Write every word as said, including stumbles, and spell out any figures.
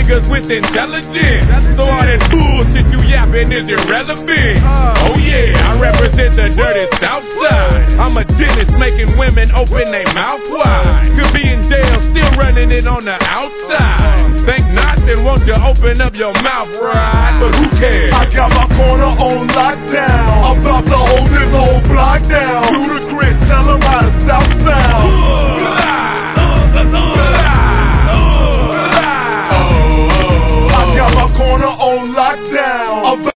niggas with intelligence. So all that bullshit you yapping is irrelevant. Oh yeah, I represent the dirty South Side. I'm a dentist making women open their mouth wide. Could be in jail, still running it on the outside. Think not, then won't you open up your mouth right? But who cares? I got my corner on lockdown. I'm about to hold this whole block down. Ludacris, tell them how the South Side.